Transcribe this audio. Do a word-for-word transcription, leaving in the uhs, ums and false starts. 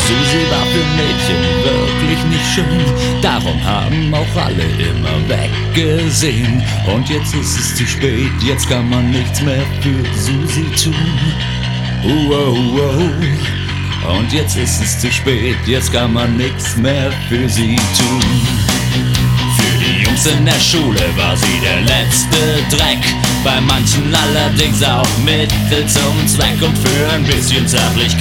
Susi war für Mädchen wirklich nicht schön, darum haben auch alle immer weggesehen. Und jetzt ist es zu spät, jetzt kann man nichts mehr für Susi tun. Uh, oh, oh. Und jetzt ist es zu spät, jetzt kann man nichts mehr für sie tun. Für die Jungs in der Schule war sie der letzte Dreck, bei manchen allerdings auch Mittel zum Zweck. Und für ein bisschen Zärtlichkeit